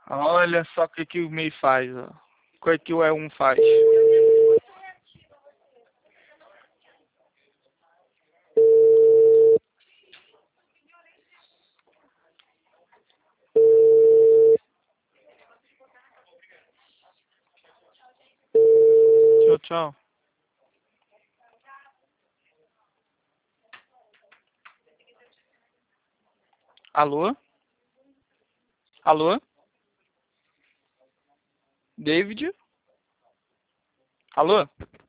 Olha só o que o MEI faz, ó. O que o E1 faz. Tchau, tchau. Alô? Alô? David? Alô?